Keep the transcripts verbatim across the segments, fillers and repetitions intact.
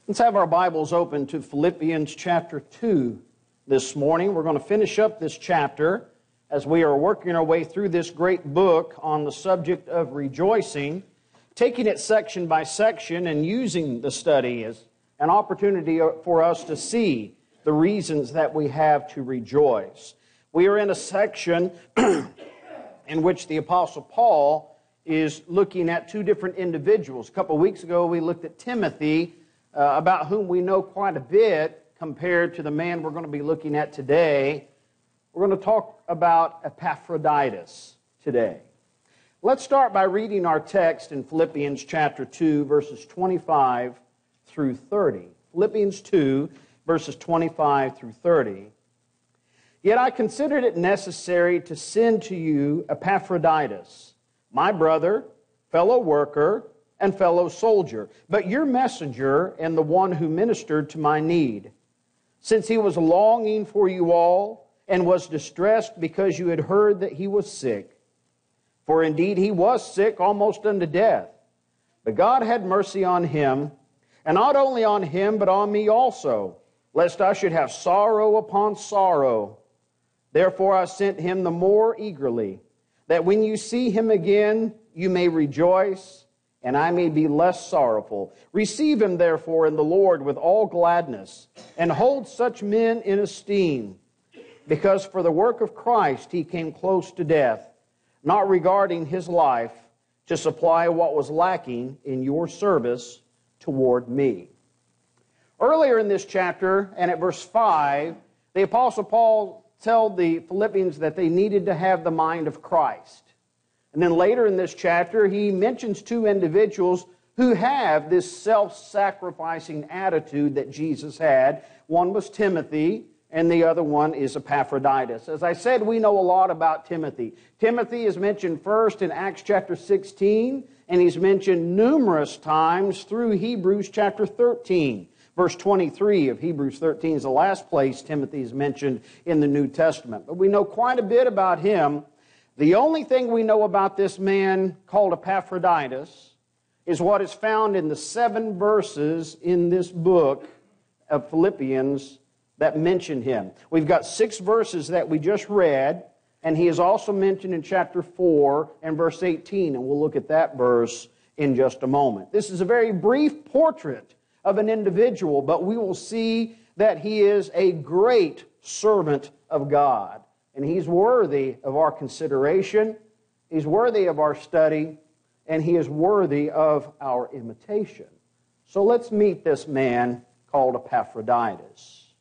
Let's have our Bibles open to Philippians chapter two this morning. We're going to finish up this chapter as we are working our way through this great book on the subject of rejoicing, taking it section by section and using the study as an opportunity for us to see the reasons that we have to rejoice. We are in a section in which the Apostle Paul is looking at two different individuals. A couple of weeks ago we looked at Timothy, Uh, about whom we know quite a bit compared to the man we're going to be looking at today. We're going to talk about Epaphroditus today. Let's start by reading our text in Philippians chapter two, verses twenty-five through thirty. Philippians two, verses twenty-five through thirty. Yet I considered it necessary to send to you Epaphroditus, my brother, fellow worker, and fellow soldier, but your messenger and the one who ministered to my need, since he was longing for you all and was distressed because you had heard that he was sick. For indeed he was sick almost unto death. But God had mercy on him, and not only on him, but on me also, lest I should have sorrow upon sorrow. Therefore I sent him the more eagerly, that when you see him again, you may rejoice, and I may be less sorrowful. Receive him, therefore, in the Lord with all gladness, and hold such men in esteem, because for the work of Christ he came close to death, not regarding his life, to supply what was lacking in your service toward me. Earlier in this chapter, and at verse five, the Apostle Paul told the Philippians that they needed to have the mind of Christ. And then later in this chapter, he mentions two individuals who have this self-sacrificing attitude that Jesus had. One was Timothy, and the other one is Epaphroditus. As I said, we know a lot about Timothy. Timothy is mentioned first in Acts chapter sixteen, and he's mentioned numerous times through Hebrews chapter thirteen. Verse twenty-three of Hebrews thirteen is the last place Timothy is mentioned in the New Testament. But we know quite a bit about him. The only thing we know about this man called Epaphroditus is what is found in the seven verses in this book of Philippians that mention him. We've got six verses that we just read, and he is also mentioned in chapter four and verse eighteen, and we'll look at that verse in just a moment. This is a very brief portrait of an individual, but we will see that he is a great servant of God. And he's worthy of our consideration, he's worthy of our study, and he is worthy of our imitation. So let's meet this man called Epaphroditus.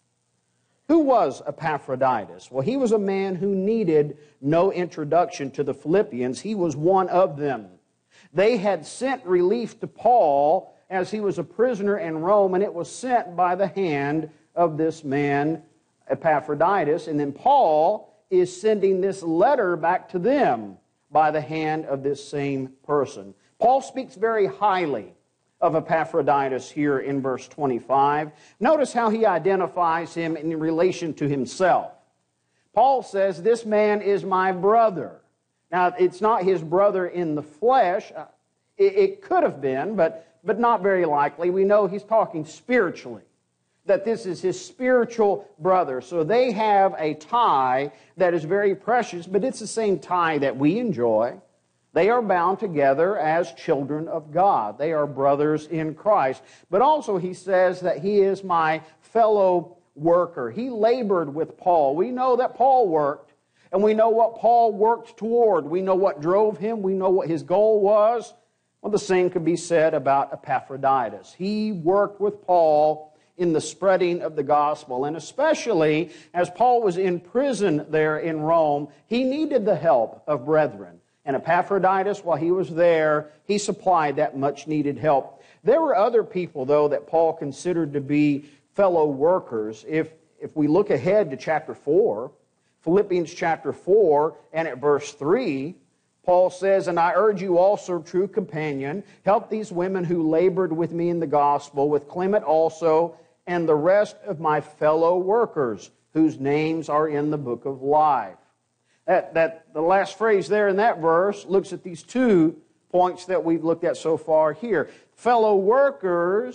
Who was Epaphroditus? Well, he was a man who needed no introduction to the Philippians. He was one of them. They had sent relief to Paul as he was a prisoner in Rome, and it was sent by the hand of this man, Epaphroditus. And then Paul is sending this letter back to them by the hand of this same person. Paul speaks very highly of Epaphroditus here in verse twenty-five. Notice how he identifies him in relation to himself. Paul says, this man is my brother. Now, it's not his brother in the flesh. It, it could have been, but, but not very likely. We know he's talking spiritually, that this is his spiritual brother. So they have a tie that is very precious, but it's the same tie that we enjoy. They are bound together as children of God. They are brothers in Christ. But also he says that he is my fellow worker. He labored with Paul. We know that Paul worked, and we know what Paul worked toward. We know what drove him. We know what his goal was. Well, the same could be said about Epaphroditus. He worked with Paul in the spreading of the gospel. And especially as Paul was in prison there in Rome, he needed the help of brethren. And Epaphroditus, while he was there, he supplied that much needed help. There were other people, though, that Paul considered to be fellow workers. If, if we look ahead to chapter four, Philippians chapter four, and at verse three, Paul says, and I urge you also, true companion, help these women who labored with me in the gospel, with Clement also, and the rest of my fellow workers, whose names are in the book of life. That, that the last phrase there in that verse looks at these two points that we've looked at so far here. Fellow workers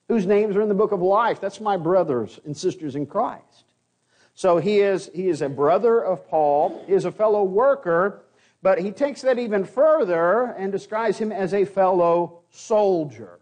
whose names are in the book of life. That's my brothers and sisters in Christ. So he is, he is a brother of Paul. He is a fellow worker, but he takes that even further and describes him as a fellow soldier.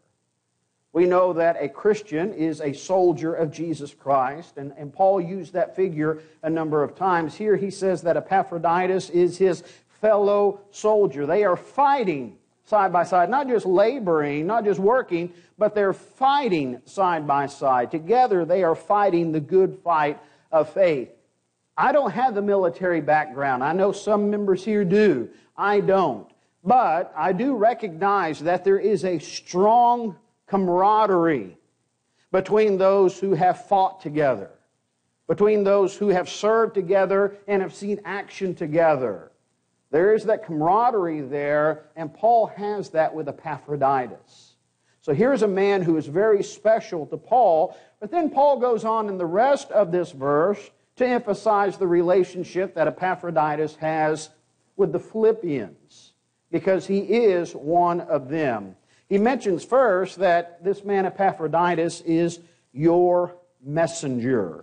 We know that a Christian is a soldier of Jesus Christ, and, and Paul used that figure a number of times. Here he says that Epaphroditus is his fellow soldier. They are fighting side by side, not just laboring, not just working, but they're fighting side by side. Together they are fighting the good fight of faith. I don't have the military background. I know some members here do. I don't. But I do recognize that there is a strong camaraderie between those who have fought together, between those who have served together and have seen action together. There is that camaraderie there, and Paul has that with Epaphroditus. So here's a man who is very special to Paul, but then Paul goes on in the rest of this verse to emphasize the relationship that Epaphroditus has with the Philippians, because he is one of them. He mentions first that this man Epaphroditus is your messenger.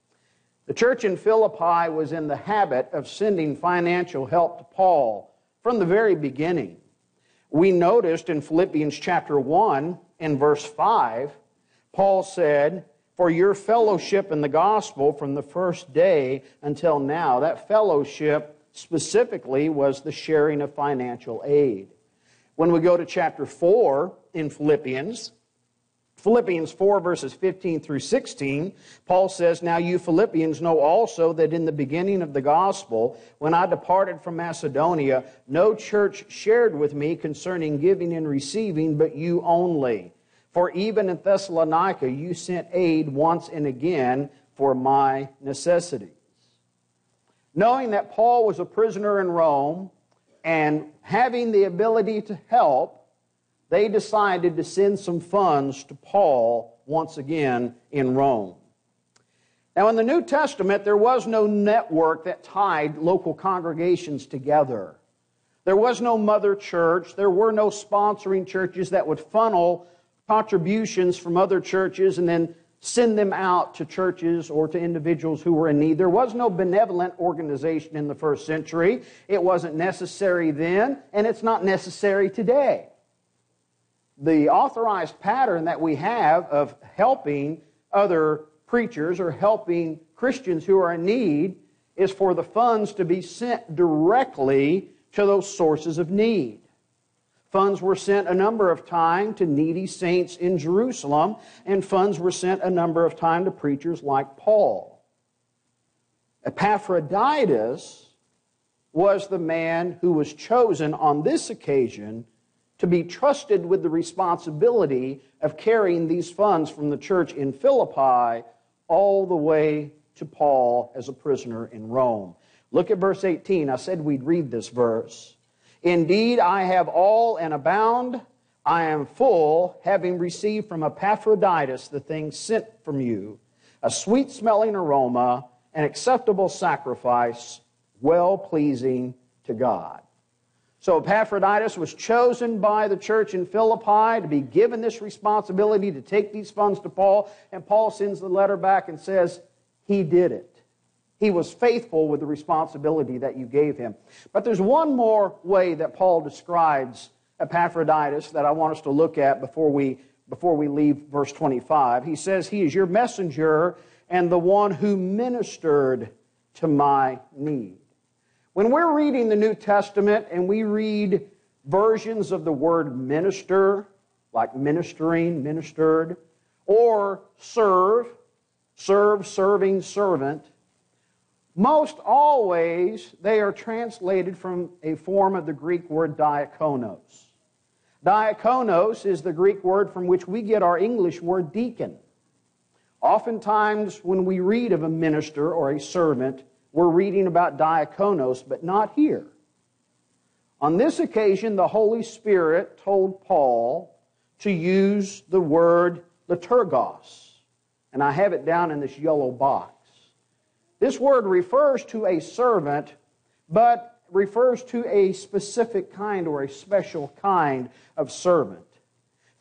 The church in Philippi was in the habit of sending financial help to Paul from the very beginning. We noticed in Philippians chapter one, in verse five, Paul said, "For your fellowship in the gospel from the first day until now," that fellowship specifically was the sharing of financial aid. When we go to chapter four in Philippians, Philippians four verses fifteen through sixteen, Paul says, "Now you Philippians know also that in the beginning of the gospel, when I departed from Macedonia, no church shared with me concerning giving and receiving, but you only. For even in Thessalonica you sent aid once and again for my necessities." Knowing that Paul was a prisoner in Rome and having the ability to help, they decided to send some funds to Paul once again in Rome. Now, in the New Testament, there was no network that tied local congregations together. There was no mother church. There were no sponsoring churches that would funnel contributions from other churches and then send them out to churches or to individuals who were in need. There was no benevolent organization in the first century. It wasn't necessary then, and it's not necessary today. The authorized pattern that we have of helping other preachers or helping Christians who are in need is for the funds to be sent directly to those sources of need. Funds were sent a number of times to needy saints in Jerusalem, and funds were sent a number of times to preachers like Paul. Epaphroditus was the man who was chosen on this occasion to be trusted with the responsibility of carrying these funds from the church in Philippi all the way to Paul as a prisoner in Rome. Look at verse eighteen. I said we'd read this verse. "Indeed, I have all and abound. I am full, having received from Epaphroditus the things sent from you, a sweet-smelling aroma, an acceptable sacrifice, well-pleasing to God." So Epaphroditus was chosen by the church in Philippi to be given this responsibility to take these funds to Paul, and Paul sends the letter back and says, he did it. He was faithful with the responsibility that you gave him. But there's one more way that Paul describes Epaphroditus that I want us to look at before we, before we leave verse twenty-five. He says, "He is your messenger and the one who ministered to my need." When we're reading the New Testament and we read versions of the word minister, like ministering, ministered, or serve, serve, serving, servant, most always they are translated from a form of the Greek word diakonos. Diakonos is the Greek word from which we get our English word deacon. Oftentimes when we read of a minister or a servant, we're reading about diakonos, but not here. On this occasion, the Holy Spirit told Paul to use the word liturgos, and I have it down in this yellow box. This word refers to a servant, but refers to a specific kind or a special kind of servant.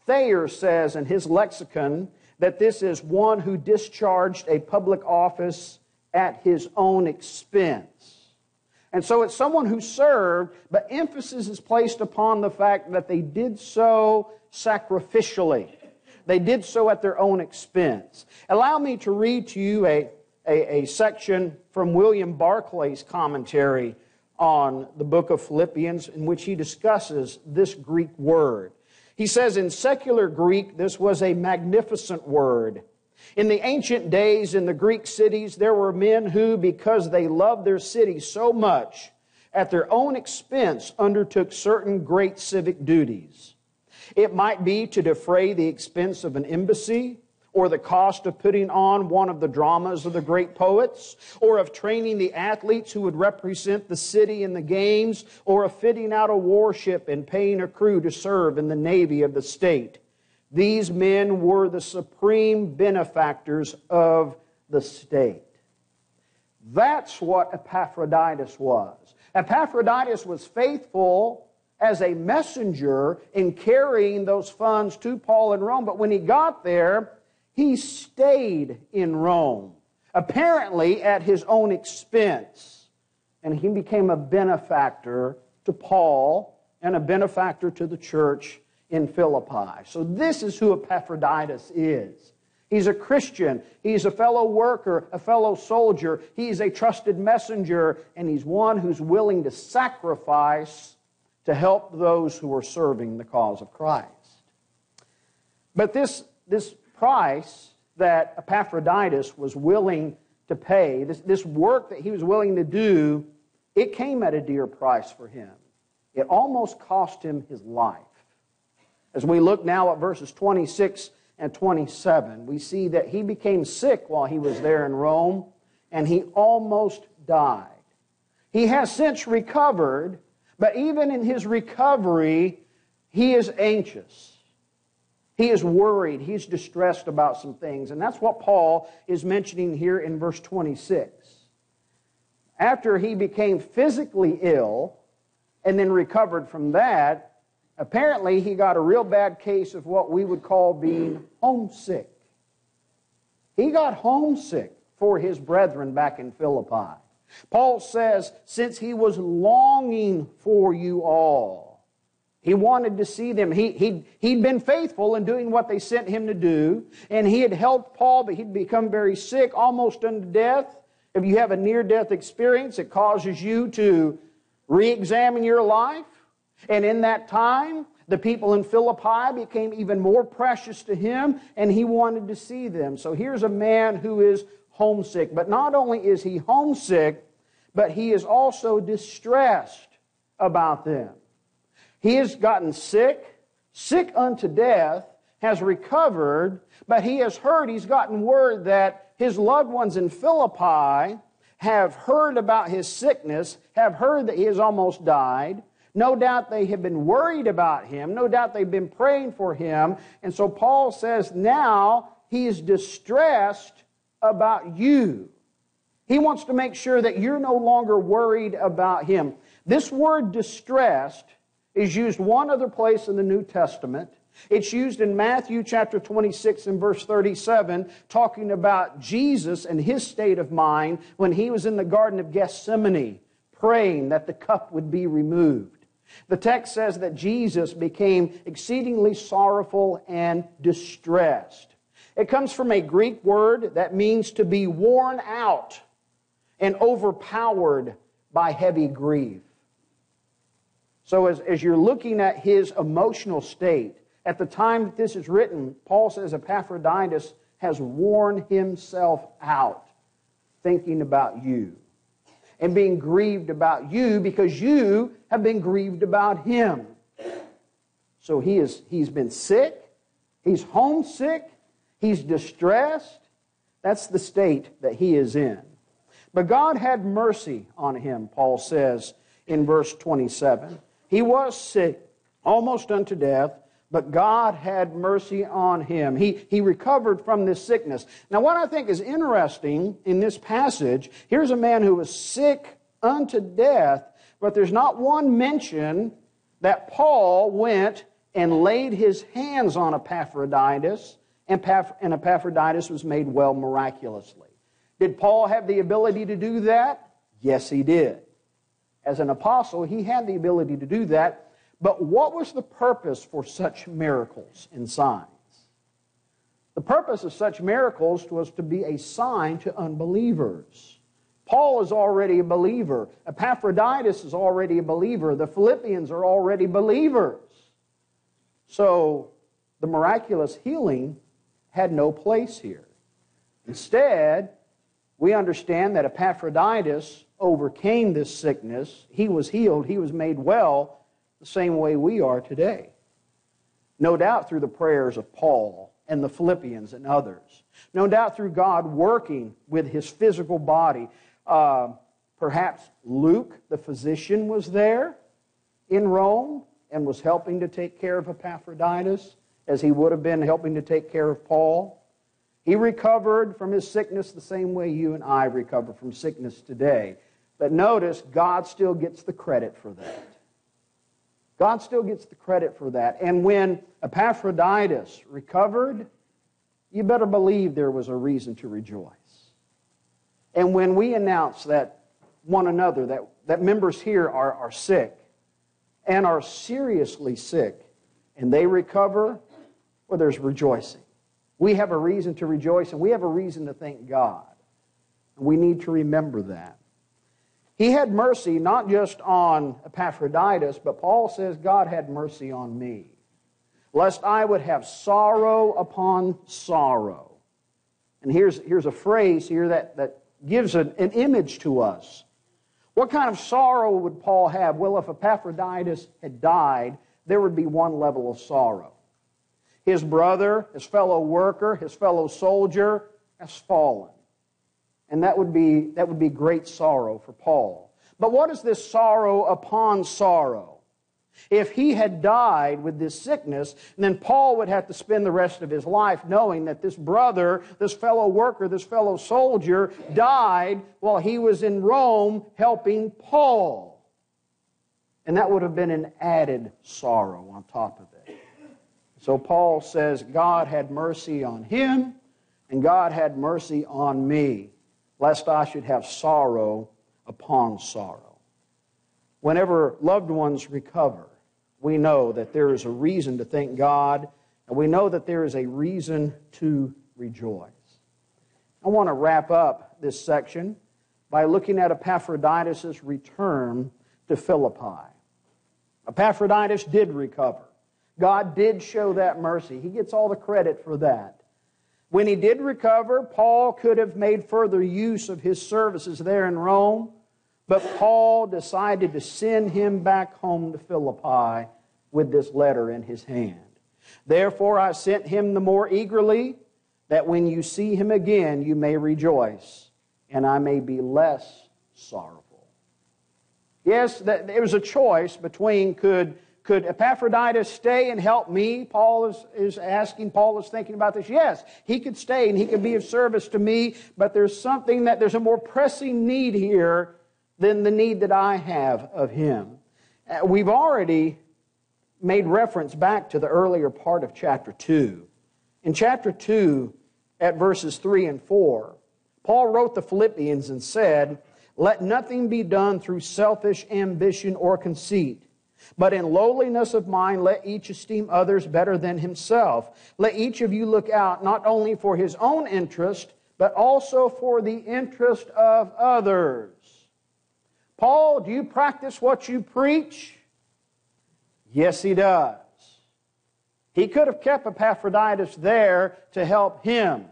Thayer says in his lexicon that this is one who discharged a public office at his own expense. And so it's someone who served, but emphasis is placed upon the fact that they did so sacrificially. They did so at their own expense. Allow me to read to you a, a, a section from William Barclay's commentary on the book of Philippians, in which he discusses this Greek word. He says, in secular Greek, this was a magnificent word. In the ancient days, in the Greek cities, there were men who, because they loved their city so much, at their own expense undertook certain great civic duties. It might be to defray the expense of an embassy, or the cost of putting on one of the dramas of the great poets, or of training the athletes who would represent the city in the games, or of fitting out a warship and paying a crew to serve in the navy of the state. These men were the supreme benefactors of the state. That's what Epaphroditus was. Epaphroditus was faithful as a messenger in carrying those funds to Paul in Rome, but when he got there, he stayed in Rome, apparently at his own expense, and he became a benefactor to Paul and a benefactor to the church in Philippi. So this is who Epaphroditus is. He's a Christian. He's a fellow worker, a fellow soldier. He's a trusted messenger, and he's one who's willing to sacrifice to help those who are serving the cause of Christ. But this, this price that Epaphroditus was willing to pay, this, this work that he was willing to do, it came at a dear price for him. It almost cost him his life. As we look now at verses twenty-six and twenty-seven, we see that he became sick while he was there in Rome, and he almost died. He has since recovered, but even in his recovery, he is anxious. He is worried. He's distressed about some things. And that's what Paul is mentioning here in verse twenty-six. After he became physically ill and then recovered from that, apparently he got a real bad case of what we would call being homesick. He got homesick for his brethren back in Philippi. Paul says, since he was longing for you all, he wanted to see them. He, he'd, he'd been faithful in doing what they sent him to do, and he had helped Paul, but he'd become very sick, almost unto death. If you have a near-death experience, it causes you to re-examine your life. And in that time, the people in Philippi became even more precious to him, and he wanted to see them. So here's a man who is homesick. But not only is he homesick, but he is also distressed about them. He has gotten sick, sick unto death, has recovered, but he has heard, he's gotten word that his loved ones in Philippi have heard about his sickness, have heard that he has almost died. No doubt they have been worried about him. No doubt they've been praying for him. And so Paul says now he is distressed about you. He wants to make sure that you're no longer worried about him. This word distressed is used one other place in the New Testament. It's used in Matthew chapter twenty-six and verse thirty-seven, talking about Jesus and his state of mind when he was in the Garden of Gethsemane, praying that the cup would be removed. The text says that Jesus became exceedingly sorrowful and distressed. It comes from a Greek word that means to be worn out and overpowered by heavy grief. So as, as you're looking at his emotional state, at the time that this is written, Paul says Epaphroditus has worn himself out thinking about you and being grieved about you because you have been grieved about him. So he is, he's been sick, he's homesick, he's distressed. That's the state that he is in. But God had mercy on him, Paul says in verse twenty-seven. He was sick, almost unto death, but God had mercy on him. He, he recovered from this sickness. Now, what I think is interesting in this passage, here's a man who was sick unto death, but there's not one mention that Paul went and laid his hands on Epaphroditus, and Epaphroditus was made well miraculously. Did Paul have the ability to do that? Yes, he did. As an apostle, he had the ability to do that. But what was the purpose for such miracles and signs? The purpose of such miracles was to be a sign to unbelievers. Paul is already a believer. Epaphroditus is already a believer. The Philippians are already believers. So the miraculous healing had no place here. Instead, we understand that Epaphroditus overcame this sickness. He was healed. He was made well the same way we are today. No doubt through the prayers of Paul and the Philippians and others. No doubt through God working with his physical body. Uh, perhaps Luke, the physician, was there in Rome and was helping to take care of Epaphroditus as he would have been helping to take care of Paul. He recovered from his sickness the same way you and I recover from sickness today. But notice, God still gets the credit for that. God still gets the credit for that. And when Epaphroditus recovered, you better believe there was a reason to rejoice. And when we announce that one another, that, that members here are, are sick and are seriously sick, and they recover, well, there's rejoicing. We have a reason to rejoice, and we have a reason to thank God. And we need to remember that. He had mercy not just on Epaphroditus, but Paul says God had mercy on me, lest I would have sorrow upon sorrow. And here's, here's a phrase here that, that gives an, an image to us. What kind of sorrow would Paul have? Well, if Epaphroditus had died, there would be one level of sorrow. His brother, his fellow worker, his fellow soldier has fallen. And that would be, that would be great sorrow for Paul. But what is this sorrow upon sorrow? If he had died with this sickness, then Paul would have to spend the rest of his life knowing that this brother, this fellow worker, this fellow soldier died while he was in Rome helping Paul. And that would have been an added sorrow on top of it. So Paul says, God had mercy on him, and God had mercy on me, lest I should have sorrow upon sorrow. Whenever loved ones recover, we know that there is a reason to thank God, and we know that there is a reason to rejoice. I want to wrap up this section by looking at Epaphroditus' return to Philippi. Epaphroditus did recover. God did show that mercy. He gets all the credit for that. When he did recover, Paul could have made further use of his services there in Rome, but Paul decided to send him back home to Philippi with this letter in his hand. Therefore I sent him the more eagerly, that when you see him again you may rejoice, and I may be less sorrowful. Yes, that, it was a choice between could Could Epaphroditus stay and help me? Paul is, is asking, Paul is thinking about this. Yes, he could stay and he could be of service to me, but there's something that, there's a more pressing need here than the need that I have of him. Uh, we've already made reference back to the earlier part of chapter two. In chapter two, at verses three and four, Paul wrote the Philippians and said, "Let nothing be done through selfish ambition or conceit, but in lowliness of mind, let each esteem others better than himself. Let each of you look out not only for his own interest, but also for the interest of others." Paul, do you practice what you preach? Yes, he does. He could have kept Epaphroditus there to help him,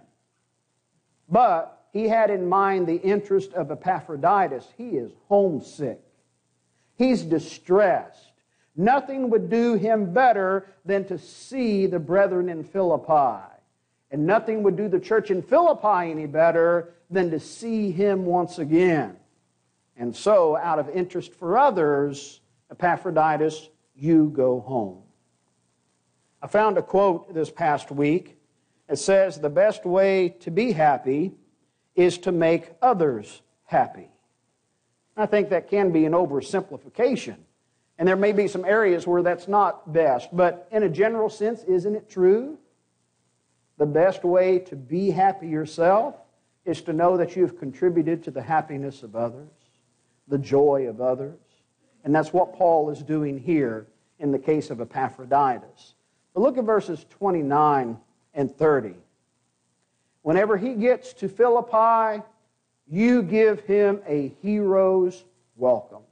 but he had in mind the interest of Epaphroditus. He is homesick. He's distressed. Nothing would do him better than to see the brethren in Philippi. And nothing would do the church in Philippi any better than to see him once again. And so, out of interest for others, Epaphroditus, you go home. I found a quote this past week. It says, "The best way to be happy is to make others happy." I think that can be an oversimplification. And there may be some areas where that's not best. But in a general sense, isn't it true? The best way to be happy yourself is to know that you've contributed to the happiness of others, the joy of others. And that's what Paul is doing here in the case of Epaphroditus. But look at verses twenty-nine and thirty. Whenever he gets to Philippi, you give him a hero's welcome.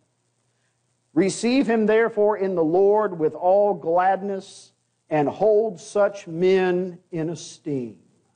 Receive him therefore in the Lord with all gladness, and hold such men in esteem.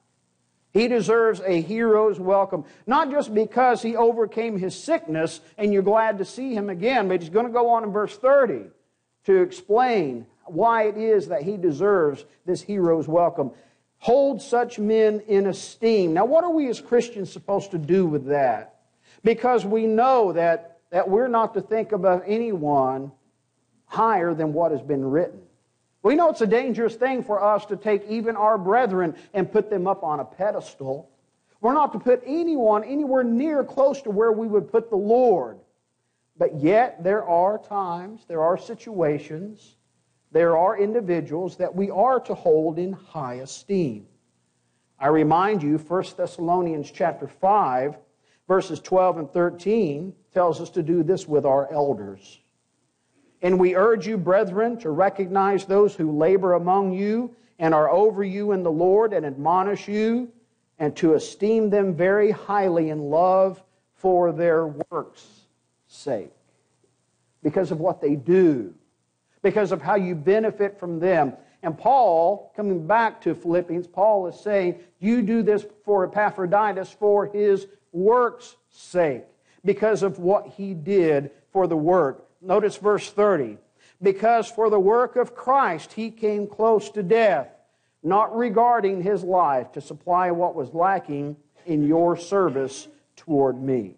He deserves a hero's welcome, not just because he overcame his sickness and you're glad to see him again, but he's going to go on in verse thirty to explain why it is that he deserves this hero's welcome. Hold such men in esteem. Now, what are we as Christians supposed to do with that? Because we know that, that we're not to think about anyone higher than what has been written. We know it's a dangerous thing for us to take even our brethren and put them up on a pedestal. We're not to put anyone anywhere near close to where we would put the Lord. But yet there are times, there are situations, there are individuals that we are to hold in high esteem. I remind you, First Thessalonians chapter five, verses twelve and thirteen, tells us to do this with our elders. And we urge you, brethren, to recognize those who labor among you and are over you in the Lord and admonish you, and to esteem them very highly in love for their works' sake. Because of what they do. Because of how you benefit from them. And Paul, coming back to Philippians, Paul is saying, you do this for Epaphroditus for his work's sake. Because of what he did for the work. Notice verse thirty. Because for the work of Christ he came close to death, not regarding his life, to supply what was lacking in your service toward me.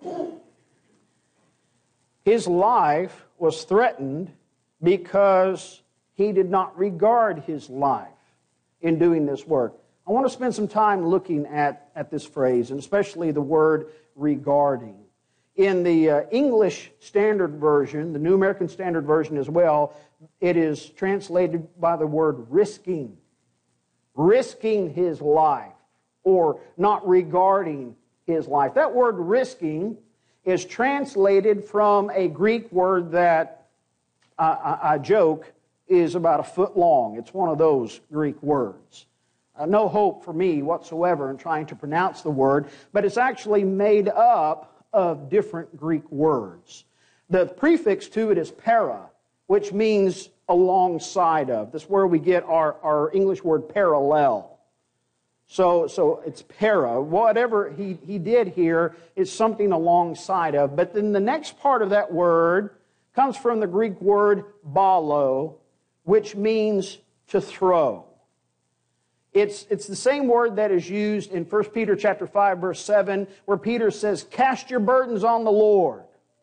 His life was threatened because he did not regard his life in doing this work. I want to spend some time looking at, at this phrase, and especially the word regarding. In the uh, English Standard Version, the New American Standard Version as well, it is translated by the word risking. Risking his life, or not regarding his life. That word risking is translated from a Greek word that, uh, I, I joke, is about a foot long. It's one of those Greek words. Uh, no hope for me whatsoever in trying to pronounce the word, but it's actually made up of different Greek words. The prefix to it is para, which means alongside of. That's where we get our, our English word parallel. So, so it's para. Whatever he, he did here is something alongside of. But then the next part of that word comes from the Greek word balo, which means to throw. It's, it's the same word that is used in First Peter chapter five, verse seven, where Peter says, cast your burdens on the Lord.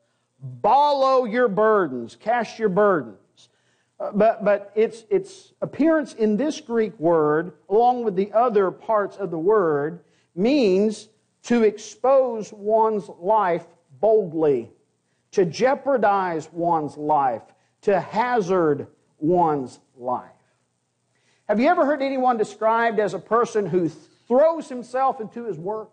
Balo your burdens. Cast your burdens. Uh, but but its, its appearance in this Greek word, along with the other parts of the word, means to expose one's life boldly, to jeopardize one's life, to hazard one's life. Have you ever heard anyone described as a person who throws himself into his work?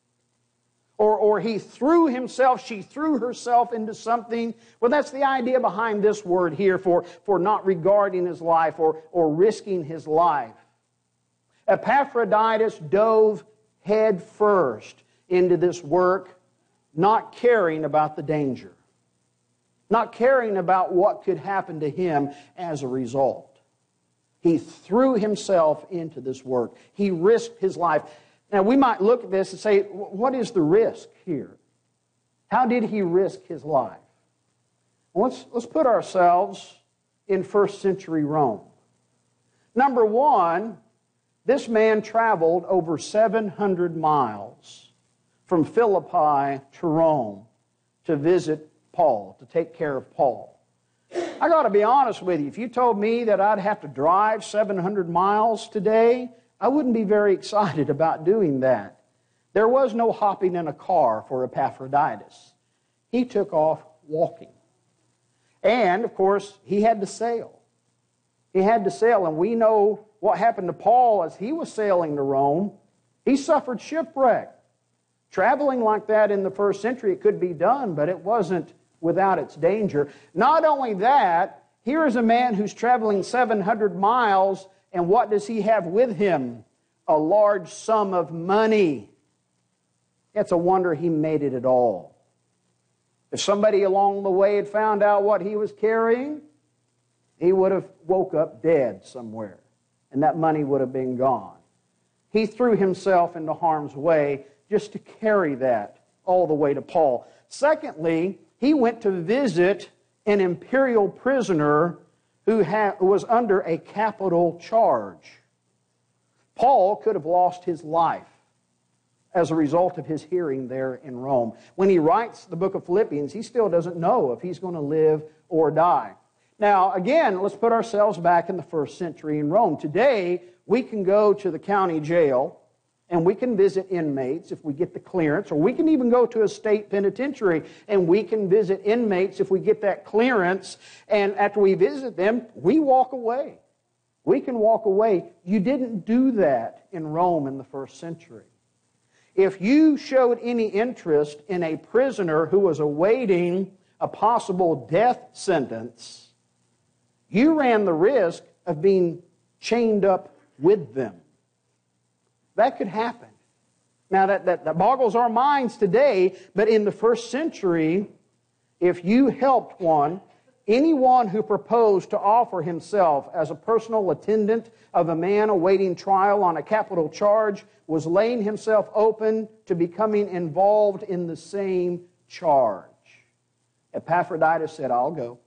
Or, or he threw himself, she threw herself into something? Well, that's the idea behind this word here for, for not regarding his life or, or risking his life. Epaphroditus dove head first into this work, not caring about the danger. Not caring about what could happen to him as a result. He threw himself into this work. He risked his life. Now, we might look at this and say, what is the risk here? How did he risk his life? Well, let's, let's put ourselves in first century Rome. Number one, this man traveled over seven hundred miles from Philippi to Rome to visit Paul, to take care of Paul. I got to be honest with you. If you told me that I'd have to drive seven hundred miles today, I wouldn't be very excited about doing that. There was no hopping in a car for Epaphroditus. He took off walking. And, of course, he had to sail. He had to sail, and we know what happened to Paul as he was sailing to Rome. He suffered shipwreck. Traveling like that in the first century, it could be done, but it wasn't without its danger. Not only that, here is a man who's traveling seven hundred miles, and what does he have with him? A large sum of money. It's a wonder he made it at all. If somebody along the way had found out what he was carrying, he would have woke up dead somewhere, and that money would have been gone. He threw himself into harm's way just to carry that all the way to Paul. Secondly, he went to visit an imperial prisoner who, ha- who was under a capital charge. Paul could have lost his life as a result of his hearing there in Rome. When he writes the book of Philippians, he still doesn't know if he's going to live or die. Now, again, let's put ourselves back in the first century in Rome. Today, we can go to the county jail and we can visit inmates if we get the clearance, or we can even go to a state penitentiary and we can visit inmates if we get that clearance, and after we visit them, we walk away. We can walk away. You didn't do that in Rome in the first century. If you showed any interest in a prisoner who was awaiting a possible death sentence, you ran the risk of being chained up with them. That could happen. Now, that, that, that boggles our minds today, but in the first century, if you helped one, anyone who proposed to offer himself as a personal attendant of a man awaiting trial on a capital charge was laying himself open to becoming involved in the same charge. Epaphroditus said, I'll go.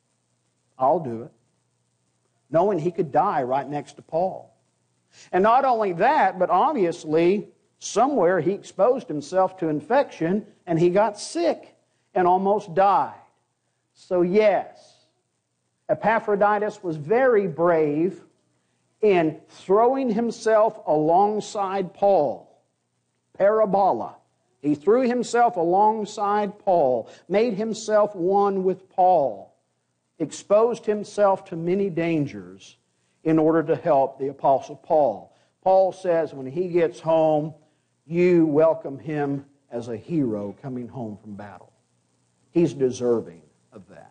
I'll do it. Knowing he could die right next to Paul. And not only that, but obviously, somewhere he exposed himself to infection and he got sick and almost died. So yes, Epaphroditus was very brave in throwing himself alongside Paul. Parabola. He threw himself alongside Paul, made himself one with Paul, exposed himself to many dangers in order to help the Apostle Paul. Paul says when he gets home, you welcome him as a hero coming home from battle. He's deserving of that.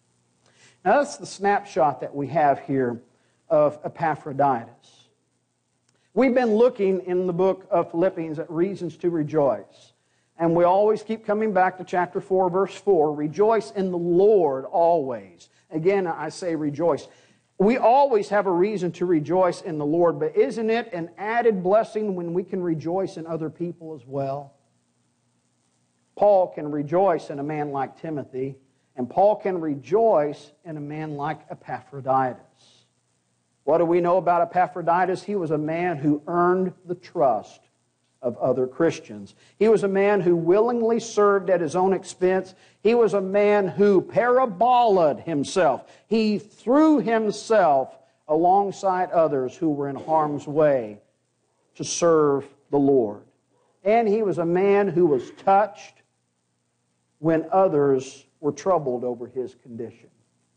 Now that's the snapshot that we have here of Epaphroditus. We've been looking in the book of Philippians at reasons to rejoice. And we always keep coming back to chapter four, verse four. Rejoice in the Lord always. Again, I say rejoice. We always have a reason to rejoice in the Lord, but isn't it an added blessing when we can rejoice in other people as well? Paul can rejoice in a man like Timothy, and Paul can rejoice in a man like Epaphroditus. What do we know about Epaphroditus? He was a man who earned the trust of other Christians. He was a man who willingly served at his own expense. He was a man who paraboled himself. He threw himself alongside others who were in harm's way to serve the Lord. And he was a man who was touched when others were troubled over his condition.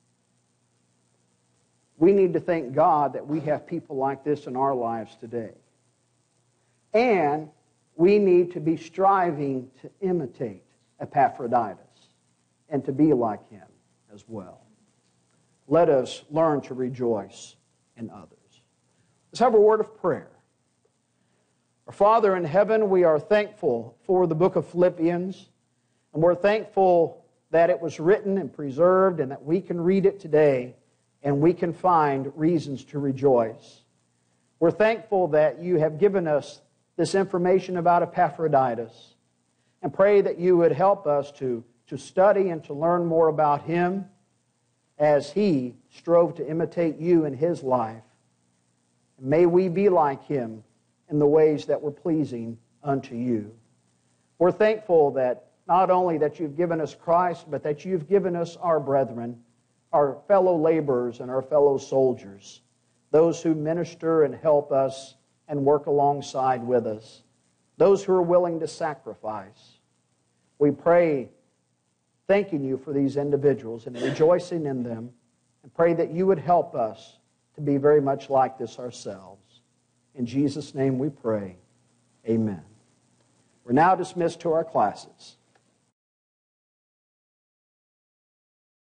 We need to thank God that we have people like this in our lives today. And we need to be striving to imitate Epaphroditus and to be like him as well. Let us learn to rejoice in others. Let's have a word of prayer. Our Father in heaven, we are thankful for the book of Philippians, and we're thankful that it was written and preserved and that we can read it today and we can find reasons to rejoice. We're thankful that you have given us this information about Epaphroditus, and pray that you would help us to, to study and to learn more about him as he strove to imitate you in his life. And may we be like him in the ways that were pleasing unto you. We're thankful that not only that you've given us Christ, but that you've given us our brethren, our fellow laborers and our fellow soldiers, those who minister and help us and work alongside with us, those who are willing to sacrifice. We pray thanking you for these individuals and rejoicing in them, and pray that you would help us to be very much like this ourselves. In Jesus' name we pray. Amen. We're now dismissed to our classes.